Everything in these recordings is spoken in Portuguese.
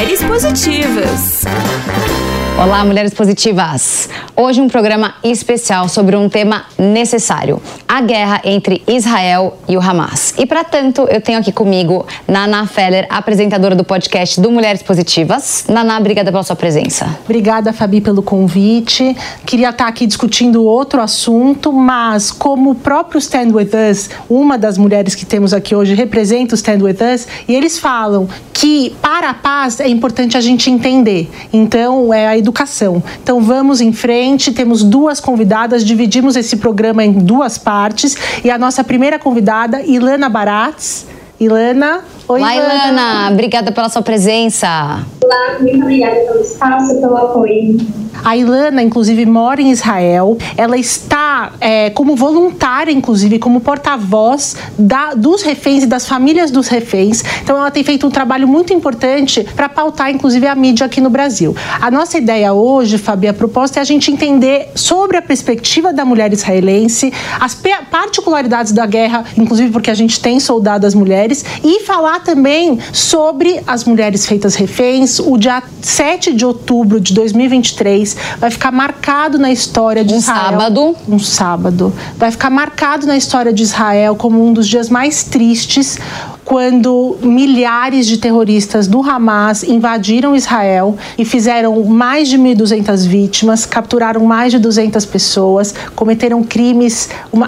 Mulheres Positivas. Olá, Mulheres Positivas! Hoje um programa especial sobre um tema necessário, a guerra entre Israel e o Hamas. E para tanto, eu tenho aqui comigo Naná Feller, apresentadora do podcast do Mulheres Positivas. Naná, obrigada pela sua presença. Obrigada, Fabi, pelo convite. Queria estar aqui discutindo outro assunto, mas como o próprio Stand With Us, uma das mulheres que temos aqui hoje representa o Stand With Us, e eles falam que para a paz é importante a gente entender. Então, é a educação. Então vamos em frente, temos duas convidadas, dividimos esse programa em duas partes e a nossa primeira convidada, Ilana Baratz. Ilana, oi. Olá, Ilana, obrigada pela sua presença. Olá, muito obrigada pelo espaço, pelo apoio. A Ilana, inclusive, mora em Israel. Ela está como voluntária, inclusive, como porta-voz dos reféns e das famílias dos reféns. Então, ela tem feito um trabalho muito importante para pautar, inclusive, a mídia aqui no Brasil. A nossa ideia hoje, Fabi, a proposta é a gente entender sobre a perspectiva da mulher israelense, as particularidades da guerra, inclusive porque a gente tem soldadas mulheres, e falar também sobre as mulheres feitas reféns. O dia 7 de outubro de 2023 vai ficar marcado na história de Israel. Um sábado. Vai ficar marcado na história de Israel como um dos dias mais tristes, quando milhares de terroristas do Hamas invadiram Israel e fizeram mais de 1.200 vítimas, capturaram mais de 200 pessoas, cometeram crimes,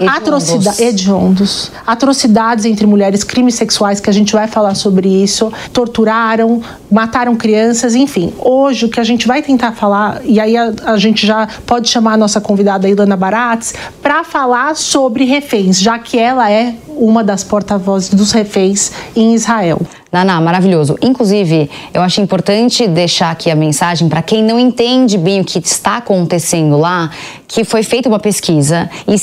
atrocidades entre mulheres, crimes sexuais, que a gente vai falar sobre isso, torturaram, mataram crianças, enfim. Hoje o que a gente vai tentar falar, e aí a gente já pode chamar a nossa convidada Ilana Baratz para falar sobre reféns, já que ela é uma das porta-vozes dos reféns em Israel. Naná, maravilhoso. Inclusive, eu acho importante deixar aqui a mensagem para quem não entende bem o que está acontecendo lá, que foi feita uma pesquisa e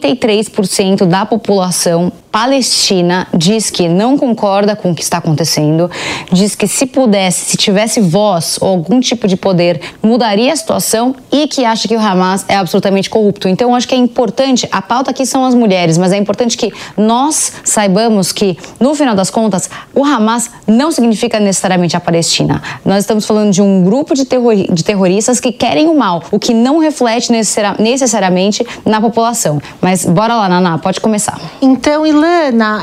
53% da população palestina diz que não concorda com o que está acontecendo, diz que se pudesse, se tivesse voz ou algum tipo de poder, mudaria a situação e que acha que o Hamas é absolutamente corrupto. Então, eu acho que é importante, a pauta aqui são as mulheres, mas é importante que nós saibamos que, no final das contas, o Hamas não significa necessariamente a Palestina. Nós estamos falando de um grupo de terroristas que querem o mal, o que não reflete necessariamente na população. Mas bora lá, Naná, pode começar. Então, Ilana,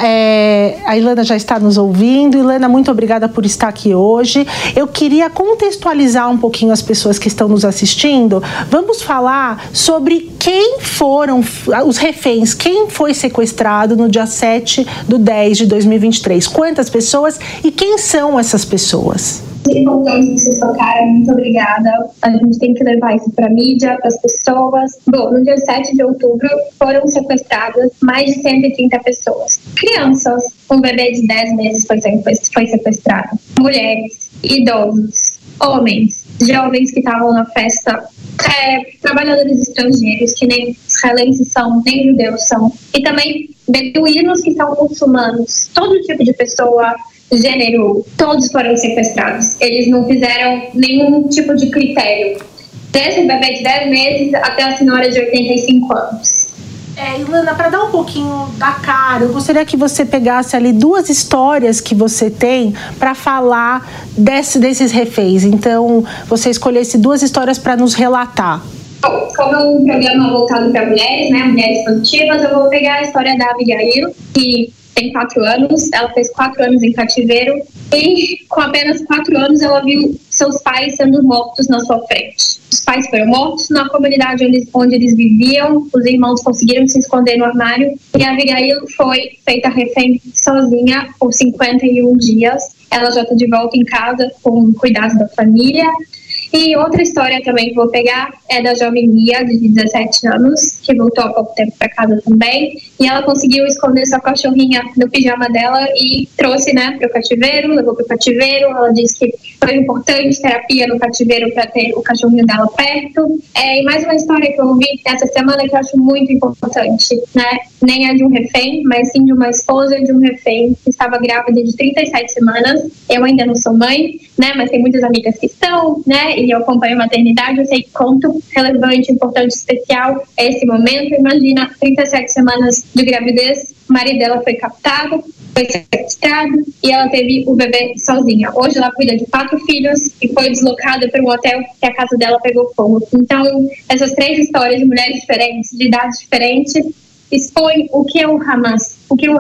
a Ilana já está nos ouvindo. Ilana, muito obrigada por estar aqui hoje. Eu queria contextualizar um pouquinho as pessoas que estão nos assistindo. Vamos falar sobre quem foram os reféns, quem foi sequestrado no dia 7/10 de 2023. Quantas pessoas e quem são essas pessoas? É importante que vocês tocaram, muito obrigada. A gente tem que levar isso para a mídia, para as pessoas. Bom, no dia 7 de outubro foram sequestradas mais de 130 pessoas. Crianças, um bebê de 10 meses, por exemplo, foi sequestrado. Mulheres, idosos, homens, jovens que estavam na festa, trabalhadores estrangeiros, que nem israelenses são, nem judeus são. E também beduínos que são muçulmanos. Todo tipo de pessoa, gênero, todos foram sequestrados. Eles não fizeram nenhum tipo de critério. Desde o bebê de 10 meses até a senhora de 85 anos. Ilana, para dar um pouquinho da cara, eu gostaria que você pegasse ali duas histórias que você tem para falar desses reféns. Então, você escolhesse duas histórias para nos relatar. Bom, como é um programa voltado para mulheres, né, mulheres positivas, eu vou pegar a história da Abigail, que tem 4 anos, ela fez 4 anos em cativeiro e com apenas 4 anos ela viu seus pais sendo mortos na sua frente. Os pais foram mortos na comunidade onde eles viviam, os irmãos conseguiram se esconder no armário e a Abigail foi feita refém sozinha por 51 dias. Ela já está de volta em casa com cuidados da família. E outra história também que vou pegar é da jovem Mia, de 17 anos, que voltou há pouco tempo para casa também. E ela conseguiu esconder sua cachorrinha no pijama dela e trouxe, para o cativeiro, levou para o cativeiro. Ela disse que foi importante terapia no cativeiro para ter o cachorrinho dela perto. E mais uma história que eu ouvi essa semana que eu acho muito importante, Nem é de um refém, mas sim de uma esposa de um refém que estava grávida de 37 semanas. Eu ainda não sou mãe, mas tem muitas amigas que estão, e eu acompanho a maternidade, eu sei quanto relevante, importante, especial é esse momento. Imagina, 37 semanas de gravidez, o marido dela foi captado, foi sequestrado e ela teve o bebê sozinha. Hoje ela cuida de 4 filhos e foi deslocada para um hotel que a casa dela pegou fogo. Então, essas 3 histórias de mulheres diferentes, de idades diferentes, expõem o que é o Hamas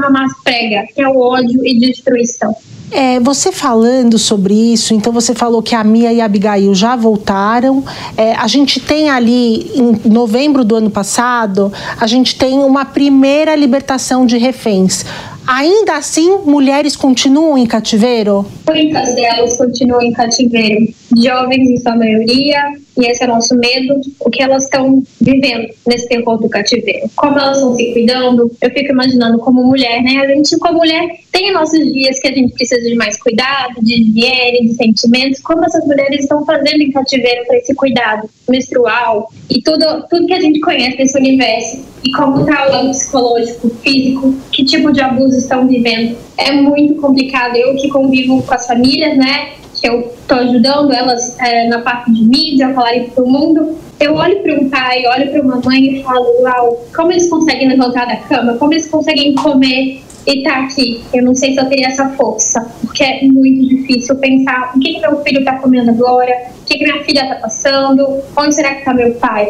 prega, que é o ódio e destruição. Você falando sobre isso, então você falou que a Mia e a Abigail já voltaram. A gente tem ali, em novembro do ano passado, a gente tem uma primeira libertação de reféns. Ainda assim, mulheres continuam em cativeiro? Muitas delas continuam em cativeiro. Jovens, em sua maioria, e esse é o nosso medo, o que elas estão vivendo nesse terror do cativeiro. Como elas estão se cuidando, eu fico imaginando como mulher, né? A gente, como mulher, tem nossos dias que a gente precisa de mais cuidado, de higiene, de sentimentos. Como essas mulheres estão fazendo em cativeiro para esse cuidado menstrual e tudo que a gente conhece desse universo. E como está o lado psicológico, físico, que tipo de abuso estão vivendo. É muito complicado. Eu que convivo com as famílias, né? Que eu estou ajudando elas na parte de mídia, falarem para o mundo. Eu olho para um pai, olho para uma mãe e falo, uau, como eles conseguem levantar da cama, como eles conseguem comer e estar aqui. Eu não sei se eu teria essa força, porque é muito difícil pensar o que meu filho está comendo agora, o que minha filha está passando, onde será que está meu pai?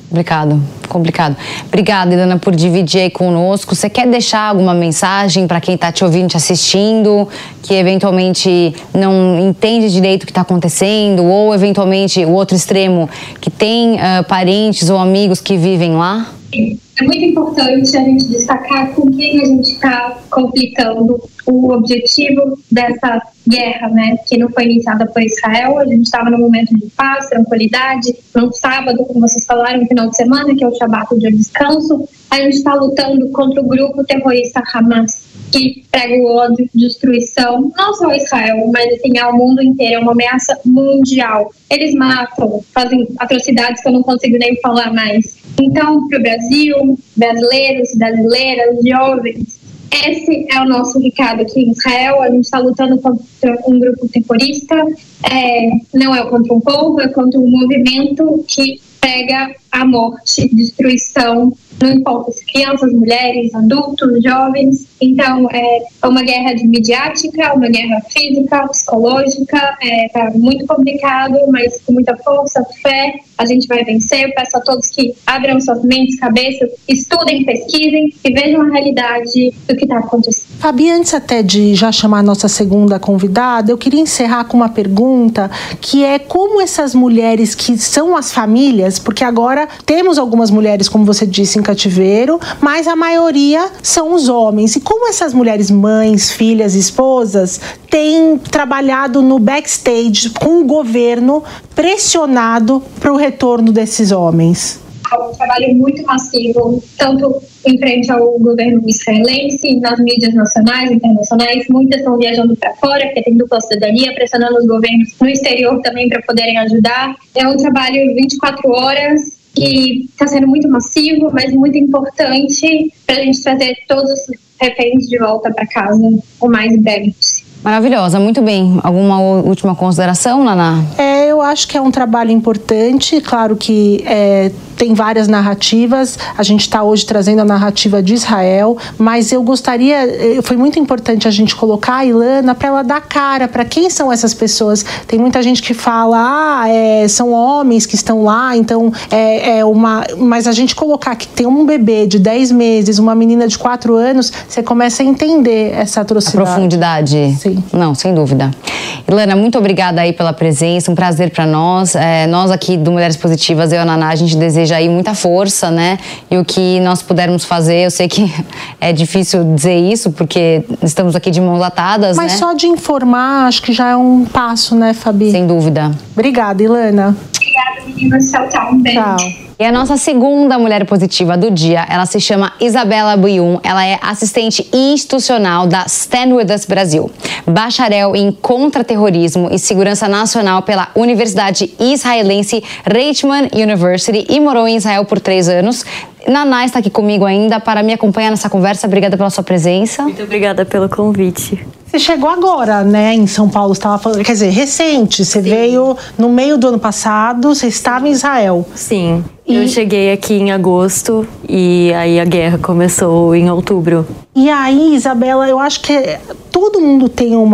Complicado. Obrigada, Ilana, por dividir aí conosco. Você quer deixar alguma mensagem para quem está te ouvindo, te assistindo, que eventualmente não entende direito o que está acontecendo, ou eventualmente o outro extremo, que tem parentes ou amigos que vivem lá? É muito importante a gente destacar com quem a gente está conflitando. O objetivo dessa guerra, né, que não foi iniciada por Israel, a gente estava num momento de paz, tranquilidade, num sábado, como vocês falaram, no final de semana, que é o Shabat, o dia de descanso, a gente está lutando contra o grupo terrorista Hamas, que prega o ódio, destruição, não só a Israel, mas assim, ao mundo inteiro, é uma ameaça mundial. Eles matam, fazem atrocidades que eu não consigo nem falar mais. Então, para o Brasil, brasileiros, brasileiras, jovens, esse é o nosso recado aqui em Israel. A gente está lutando contra um grupo terrorista, não é contra um povo, é contra um movimento que prega a morte, destruição, não importa se crianças, mulheres, adultos, jovens. Então, é uma guerra de midiática, uma guerra física, psicológica, tá muito complicado, mas com muita força, fé, a gente vai vencer. Eu peço a todos que abram suas mentes, cabeças, estudem, pesquisem e vejam a realidade do que está acontecendo. Fabi, antes até de já chamar a nossa segunda convidada, eu queria encerrar com uma pergunta, que é como essas mulheres que são as famílias, porque agora temos algumas mulheres, como você disse, em cativeiro, mas a maioria são os homens. E como essas mulheres, mães, filhas, esposas, têm trabalhado no backstage com o governo pressionado para o retorno desses homens? Um trabalho muito massivo, tanto em frente ao governo israelense, nas mídias nacionais e internacionais. Muitas estão viajando para fora, porque tem dupla cidadania, pressionando os governos no exterior também para poderem ajudar. É um trabalho 24 horas, que está sendo muito massivo, mas muito importante para a gente trazer todos os reféns de volta para casa o mais breve possível. Maravilhosa, muito bem. Alguma última consideração, Naná? Eu acho que é um trabalho importante, claro que tem várias narrativas, a gente está hoje trazendo a narrativa de Israel, mas eu gostaria, foi muito importante a gente colocar a Ilana para ela dar cara para quem são essas pessoas. Tem muita gente que fala, são homens que estão lá, então mas a gente colocar que tem um bebê de 10 meses, uma menina de 4 anos, você começa a entender essa atrocidade. A profundidade. Sim. Não, sem dúvida. Ilana, muito obrigada aí pela presença, um prazer para nós. Nós aqui do Mulheres Positivas, eu e a Naná, a gente deseja aí muita força, né? E o que nós pudermos fazer, eu sei que é difícil dizer isso, porque estamos aqui de mãos atadas, mas né? Só de informar, acho que já é um passo, né, Fabi? Sem dúvida. Obrigada, Ilana. Obrigada, meninas. Tchau. Um beijo. Tchau. E a nossa segunda mulher positiva do dia, ela se chama Isabela Buyum, ela é assistente institucional da Stand With Us Brasil, bacharel em contra-terrorismo e segurança nacional pela Universidade Israelense Reichman University e morou em Israel por 3 anos. Naná está aqui comigo ainda para me acompanhar nessa conversa. Obrigada pela sua presença. Muito obrigada pelo convite. Você chegou agora, né, em São Paulo, estava falando, quer dizer, recente, você veio no meio do ano passado, você estava em Israel. Sim, Eu cheguei aqui em agosto e aí a guerra começou em outubro. E aí, Isabela, eu acho que todo mundo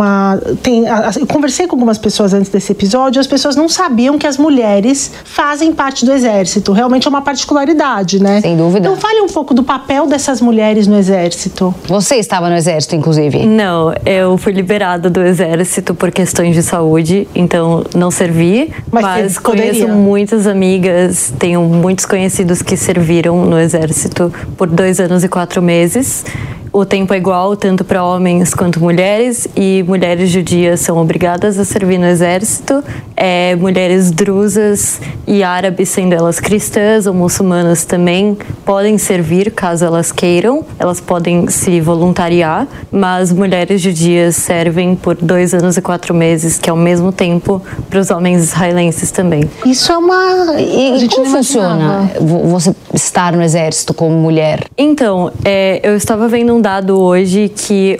eu conversei com algumas pessoas antes desse episódio, as pessoas não sabiam que as mulheres fazem parte do exército. Realmente é uma particularidade, né? Sem dúvida. Então fale um pouco do papel dessas mulheres no exército. Você estava no exército, inclusive? Não, eu fui liberada do exército por questões de saúde, então não servi, mas conheço muitas amigas, tenho muitos conhecidos que serviram no exército por 2 anos e 4 meses. O tempo é igual tanto para homens quanto mulheres, e mulheres judias são obrigadas a servir no exército. Mulheres drusas e árabes, sendo elas cristãs ou muçulmanas, também podem servir caso elas queiram. Elas podem se voluntariar, mas mulheres judias servem por 2 anos e 4 meses, que é o mesmo tempo para os homens israelenses também. Isso é uma... E como funciona você estar no exército como mulher? Então, eu estava vendo um dado hoje que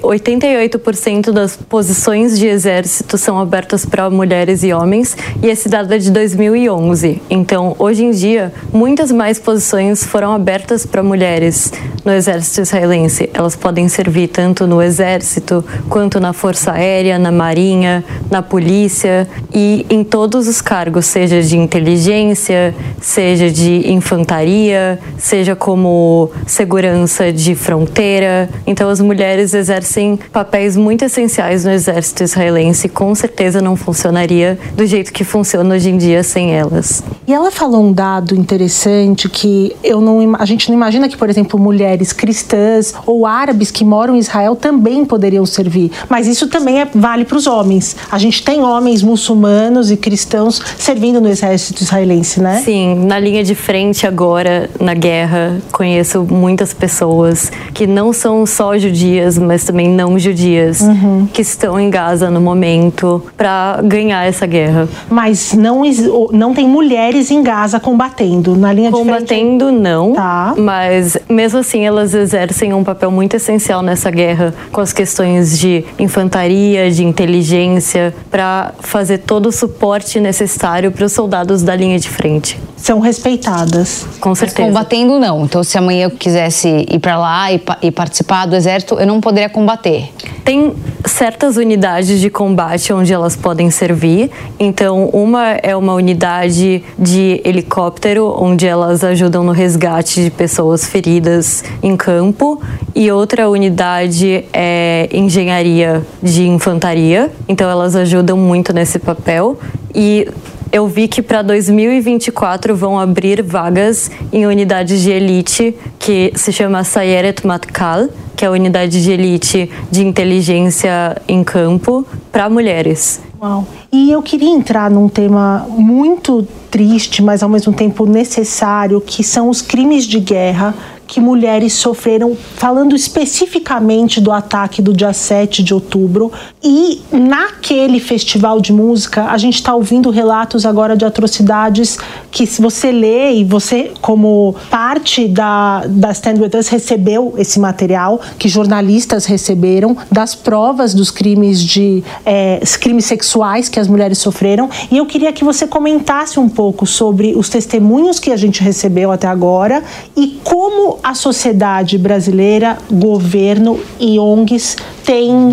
88% das posições de exército são abertas para mulheres e homens, e esse dado é de 2011. Então, hoje em dia, muitas mais posições foram abertas para mulheres no exército israelense. Elas podem servir tanto no exército, quanto na força aérea, na marinha, na polícia e em todos os cargos, seja de inteligência, seja de infantaria, seja como segurança de fronteira. Então, as mulheres exercem papéis muito essenciais no exército israelense. Com certeza não funcionaria do jeito que funciona hoje em dia sem elas. E ela falou um dado interessante que a gente não imagina que, por exemplo, mulheres cristãs ou árabes que moram em Israel também poderiam servir. Mas isso também vale para os homens. A gente tem homens muçulmanos e cristãos servindo no exército israelense, né? Sim, na linha de frente agora, na guerra, conheço muitas pessoas que não são só judias, mas também não judias, que estão em Gaza no momento para ganhar essa guerra. Mas não tem mulheres em Gaza combatendo na linha de frente? Combatendo, não. Tá. Mas mesmo assim elas exercem um papel muito essencial nessa guerra, com as questões de infantaria, de inteligência, para fazer todo o suporte necessário para os soldados da linha de frente. São respeitadas. Com certeza. Mas combatendo, não. Então, se amanhã eu quisesse ir para lá e participar do exército, eu não poderia combater. Tem certas unidades de combate onde elas podem servir. Então, uma é uma unidade de helicóptero, onde elas ajudam no resgate de pessoas feridas em campo. E outra unidade é engenharia de infantaria. Então, elas ajudam muito nesse papel. E eu vi que para 2024 vão abrir vagas em unidades de elite que se chama Sayeret Matkal, que é a unidade de elite de inteligência em campo para mulheres. Uau. E eu queria entrar num tema muito triste, mas ao mesmo tempo necessário, que são os crimes de guerra que mulheres sofreram, falando especificamente do ataque do dia 7 de outubro. E naquele festival de música, a gente está ouvindo relatos agora de atrocidades que, se você lê, e você, como parte da Stand With Us, recebeu esse material, que jornalistas receberam, das provas dos crimes crimes sexuais que as mulheres sofreram. E eu queria que você comentasse um pouco sobre os testemunhos que a gente recebeu até agora e como a sociedade brasileira, governo e ONGs têm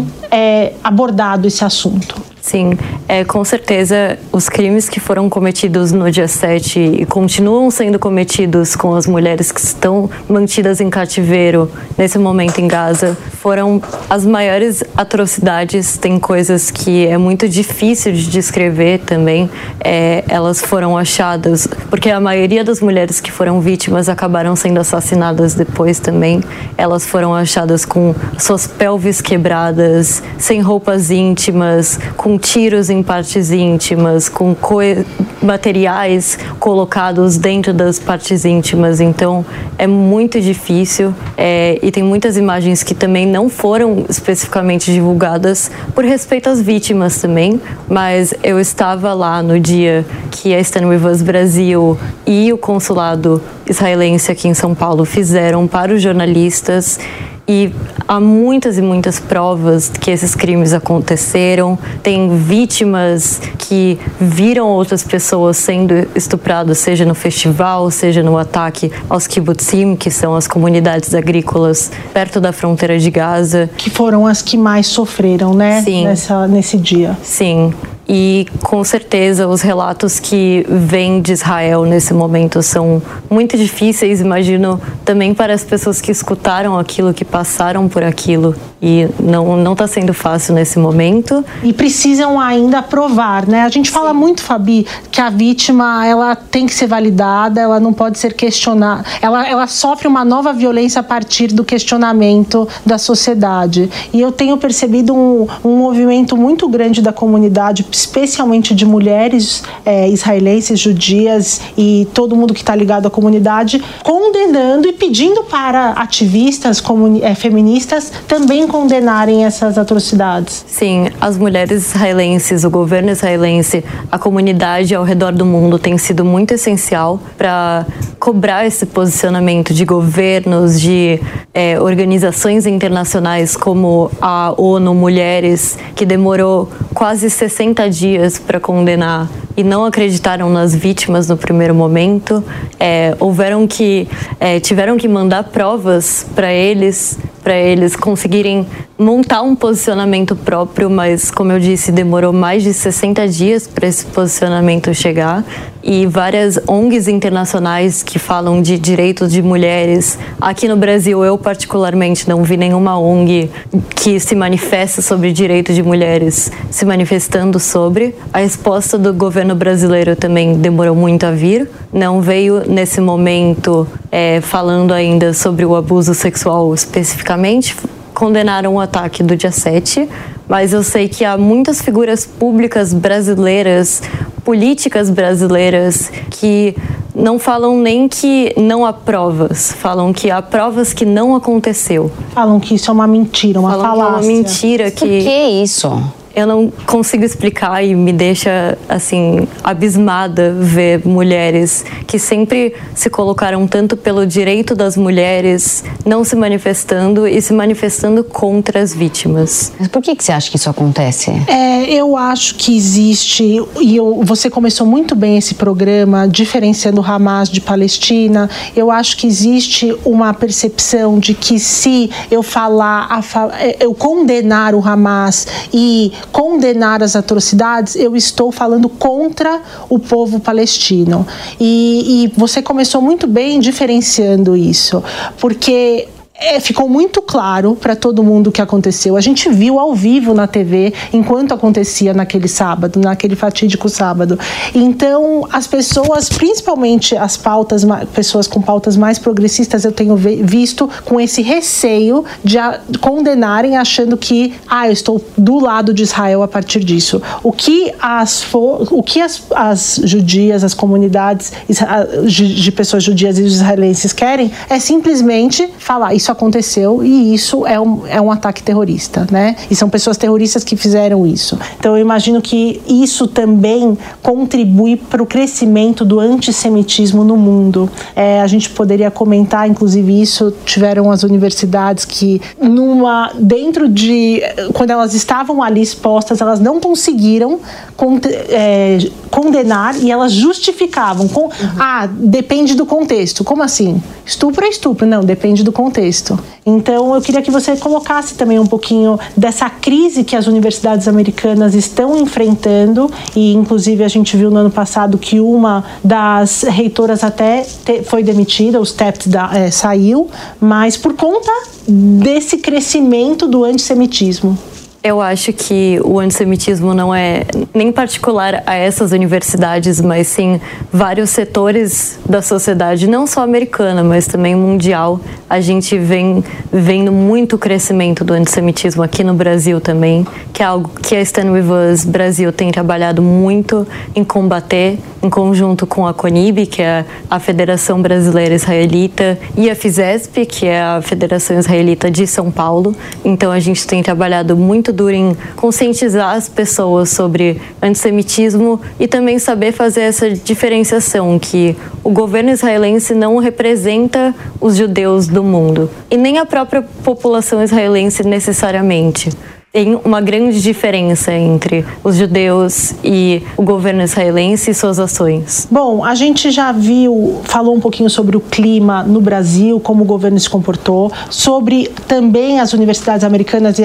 abordado esse assunto. Sim, com certeza os crimes que foram cometidos no dia 7 e continuam sendo cometidos com as mulheres que estão mantidas em cativeiro nesse momento em Gaza foram as maiores atrocidades. Tem coisas que é muito difícil de descrever também. Elas foram achadas, porque a maioria das mulheres que foram vítimas acabaram sendo assassinadas depois também. Elas foram achadas com suas pelvis quebradas, sem roupas íntimas, com tiros em partes íntimas, com materiais colocados dentro das partes íntimas. Então é muito difícil, e tem muitas imagens que também não foram especificamente divulgadas por respeito às vítimas também, mas eu estava lá no dia que a Stand With Us Brasil e o consulado israelense aqui em São Paulo fizeram para os jornalistas. E há muitas e muitas provas que esses crimes aconteceram. Tem vítimas que viram outras pessoas sendo estupradas, seja no festival, seja no ataque aos kibbutzim, que são as comunidades agrícolas perto da fronteira de Gaza. Que foram as que mais sofreram, né? Sim. Nesse dia. Sim. E, com certeza, os relatos que vêm de Israel nesse momento são muito difíceis, imagino, também para as pessoas que escutaram aquilo, que passaram por aquilo. E não está sendo fácil nesse momento. E precisam ainda provar, né? A gente fala muito, Fabi, que a vítima, ela tem que ser validada, ela não pode ser questionada. Ela sofre uma nova violência a partir do questionamento da sociedade. E eu tenho percebido um movimento muito grande da comunidade, especialmente de mulheres israelenses, judias e todo mundo que está ligado à comunidade, condenando e pedindo para ativistas feministas também condenarem essas atrocidades. Sim, as mulheres israelenses, o governo israelense, a comunidade ao redor do mundo tem sido muito essencial para cobrar esse posicionamento de governos, de organizações internacionais como a ONU Mulheres, que demorou quase 60 dias para condenar e não acreditaram nas vítimas no primeiro momento. Tiveram que mandar provas para eles conseguirem montar um posicionamento próprio, mas, como eu disse, demorou mais de 60 dias para esse posicionamento chegar. E várias ONGs internacionais que falam de direitos de mulheres. Aqui no Brasil, eu particularmente não vi nenhuma ONG que se manifesta sobre direitos de mulheres se manifestando sobre. A resposta do governo brasileiro também demorou muito a vir. Não veio nesse momento falando ainda sobre o abuso sexual especificamente. Condenaram o ataque do dia 7, mas eu sei que há muitas figuras públicas brasileiras, políticas brasileiras, que não falam nem que não há provas, falam que há provas que não aconteceu. Falam que isso é uma mentira, uma falácia. Que é uma mentira. Por que isso? Eu não consigo explicar e me deixa, assim, abismada ver mulheres que sempre se colocaram tanto pelo direito das mulheres não se manifestando e se manifestando contra as vítimas. Mas por que você acha que isso acontece? Eu acho que existe, e você começou muito bem esse programa, diferenciando o Hamas de Palestina. Eu acho que existe uma percepção de que se eu eu condenar o Hamas e condenar as atrocidades, eu estou falando contra o povo palestino. E você começou muito bem diferenciando isso, porque ficou muito claro para todo mundo o que aconteceu. A gente viu ao vivo na TV enquanto acontecia naquele sábado, naquele fatídico sábado. Então, as pessoas, principalmente pessoas com pautas mais progressistas, eu tenho visto com esse receio de condenarem, achando que eu estou do lado de Israel a partir disso. O que as judias, as comunidades de pessoas judias e israelenses querem é simplesmente falar: isso aconteceu e isso é um ataque terrorista, né? E são pessoas terroristas que fizeram isso. Então eu imagino que isso também contribui para o crescimento do antissemitismo no mundo. A gente poderia comentar, inclusive, isso. Tiveram as universidades que quando elas estavam ali expostas, elas não conseguiram condenar e elas justificavam depende do contexto. Como assim? Estupro é estupro. Não, depende do contexto. Então, eu queria que você colocasse também um pouquinho dessa crise que as universidades americanas estão enfrentando, e inclusive a gente viu no ano passado que uma das reitoras até foi demitida, o STEP saiu, mas por conta desse crescimento do antissemitismo. Eu acho que o antissemitismo não é nem particular a essas universidades, mas sim vários setores da sociedade, não só americana, mas também mundial. A gente vem vendo muito crescimento do antissemitismo aqui no Brasil também, que é algo que a Stand With Us Brasil tem trabalhado muito em combater, em conjunto com a CONIB, que é a Federação Brasileira Israelita, e a FISESP, que é a Federação Israelita de São Paulo. Então a gente tem trabalhado muito duro em conscientizar as pessoas sobre antissemitismo e também saber fazer essa diferenciação, que o governo israelense não representa os judeus do mundo. E nem a própria população israelense necessariamente. Tem uma grande diferença entre os judeus e o governo israelense e suas ações. Bom, a gente já falou um pouquinho sobre o clima no Brasil, como o governo se comportou, sobre também as universidades americanas e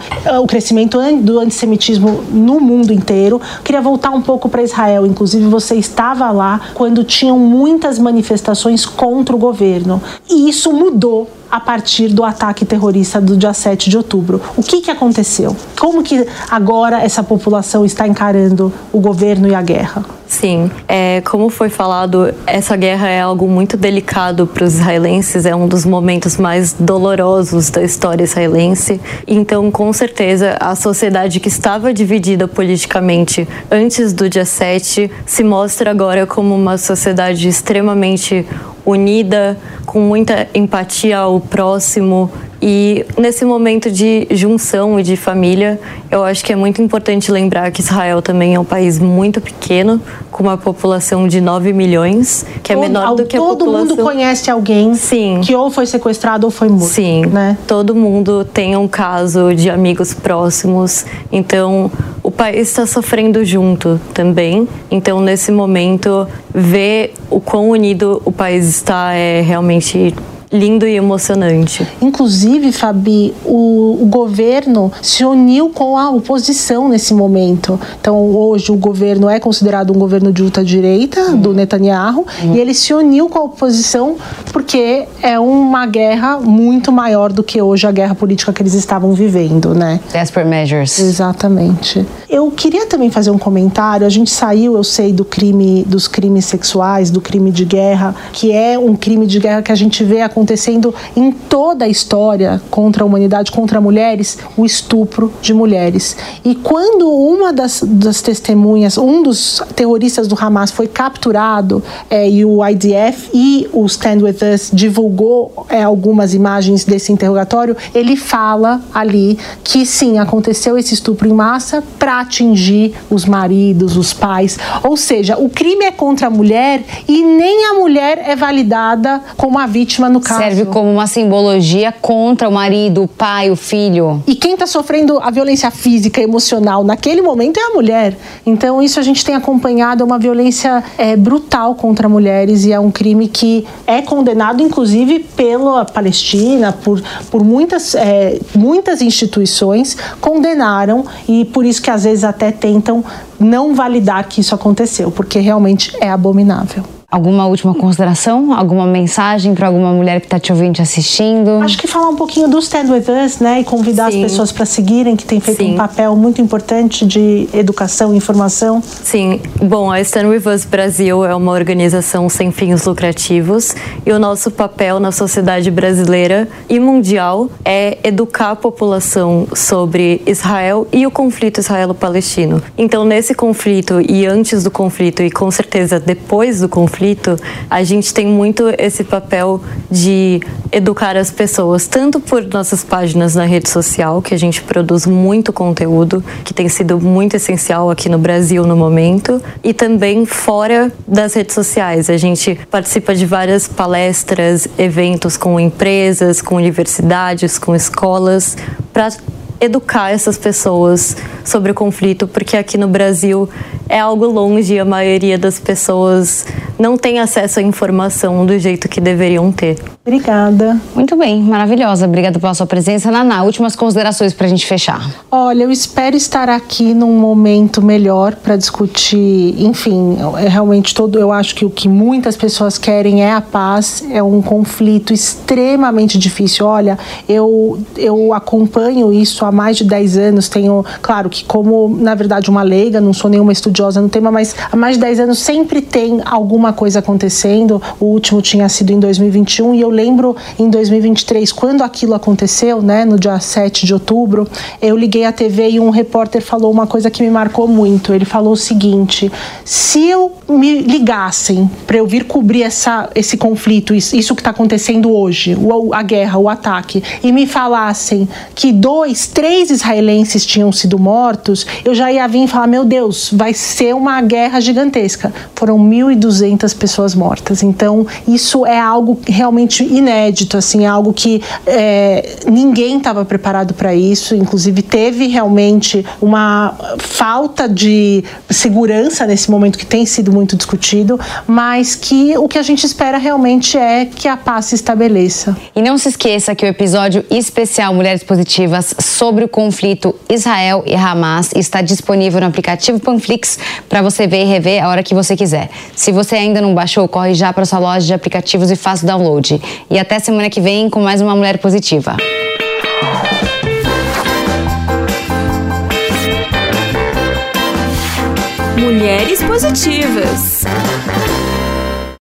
o crescimento do antissemitismo no mundo inteiro. Queria voltar um pouco para Israel. Inclusive, você estava lá quando tinham muitas manifestações contra o governo. E isso mudou a partir do ataque terrorista do dia 7 de outubro. O que aconteceu? Como que agora essa população está encarando o governo e a guerra? Sim, como foi falado, essa guerra é algo muito delicado para os israelenses, é um dos momentos mais dolorosos da história israelense. Então, com certeza, a sociedade que estava dividida politicamente antes do dia 7 se mostra agora como uma sociedade extremamente unida, com muita empatia ao próximo. E nesse momento de junção e de família, eu acho que é muito importante lembrar que Israel também é um país muito pequeno, com uma população de 9 milhões, que é menor do que a população... Todo mundo conhece alguém que ou foi sequestrado ou foi morto. Sim, né? Todo mundo tem um caso de amigos próximos, então o país está sofrendo junto também. Então, nesse momento, ver o quão unido o país está é realmente lindo e emocionante. Inclusive, Fabi, o governo se uniu com a oposição nesse momento. Então, hoje o governo é considerado um governo de ultradireita, do Netanyahu, e ele se uniu com a oposição porque é uma guerra muito maior do que hoje a guerra política que eles estavam vivendo, né? Desperate measures. Exatamente. Eu queria também fazer um comentário. A gente saiu, eu sei, dos crimes sexuais, do crime de guerra, que é um crime de guerra que a gente vê acontecendo em toda a história contra a humanidade, contra mulheres, o estupro de mulheres. E quando uma das testemunhas, um dos terroristas do Hamas foi capturado, e o IDF e o Stand With Us divulgou algumas imagens desse interrogatório, ele fala ali que sim, aconteceu esse estupro em massa para atingir os maridos, os pais. Ou seja, o crime é contra a mulher e nem a mulher é validada como a vítima no caso. Serve como uma simbologia contra o marido, o pai, o filho. E quem está sofrendo a violência física e emocional naquele momento é a mulher. Então isso a gente tem acompanhado, é uma violência brutal contra mulheres e é um crime que é condenado inclusive pela Palestina, por muitas instituições condenaram, e por isso que às vezes até tentam não validar que isso aconteceu, porque realmente é abominável. Alguma última consideração? Alguma mensagem para alguma mulher que está te ouvindo, te assistindo? Acho que falar um pouquinho do Stand With Us, né? E convidar as pessoas para seguirem, que tem feito um papel muito importante de educação e informação. Sim. Bom, a Stand With Us Brasil é uma organização sem fins lucrativos e o nosso papel na sociedade brasileira e mundial é educar a população sobre Israel e o conflito israelo-palestino. Então, nesse conflito e antes do conflito e com certeza depois do conflito, a gente tem muito esse papel de educar as pessoas, tanto por nossas páginas na rede social, que a gente produz muito conteúdo, que tem sido muito essencial aqui no Brasil no momento, e também fora das redes sociais. A gente participa de várias palestras, eventos com empresas, com universidades, com escolas, para educar essas pessoas sobre o conflito, porque aqui no Brasil é algo longe e a maioria das pessoas não tem acesso à informação do jeito que deveriam ter. Obrigada. Muito bem, maravilhosa. Obrigada pela sua presença. Naná, últimas considerações para a gente fechar. Olha, eu espero estar aqui num momento melhor para discutir, enfim, realmente eu acho que o que muitas pessoas querem é a paz, é um conflito extremamente difícil. Olha, eu acompanho isso há mais de 10 anos, claro que como, na verdade, uma leiga, não sou nenhuma estudiosa no tema, mas há mais de 10 anos sempre tem alguma coisa acontecendo. O último tinha sido em 2021 e eu lembro em 2023, quando aquilo aconteceu, né, no dia 7 de outubro, eu liguei a TV e um repórter falou uma coisa que me marcou muito. Ele falou o seguinte: se eu me ligassem para eu vir cobrir esse conflito, isso que está acontecendo hoje, a guerra, o ataque, e me falassem que 2, 3 israelenses tinham sido mortos, eu já ia vir e falar, meu Deus, vai ser uma guerra gigantesca. Foram 1.200 200 pessoas mortas. Então, isso é algo realmente inédito, assim, é algo que ninguém estava preparado para isso. Inclusive, teve realmente uma falta de segurança nesse momento que tem sido muito discutido, mas que o que a gente espera realmente é que a paz se estabeleça. E não se esqueça que o episódio especial Mulheres Positivas sobre o conflito Israel e Hamas está disponível no aplicativo Panflix para você ver e rever a hora que você quiser. Se você ainda não baixou, corre já para sua loja de aplicativos e faça o download. E até semana que vem com mais uma Mulher Positiva. Mulheres Positivas.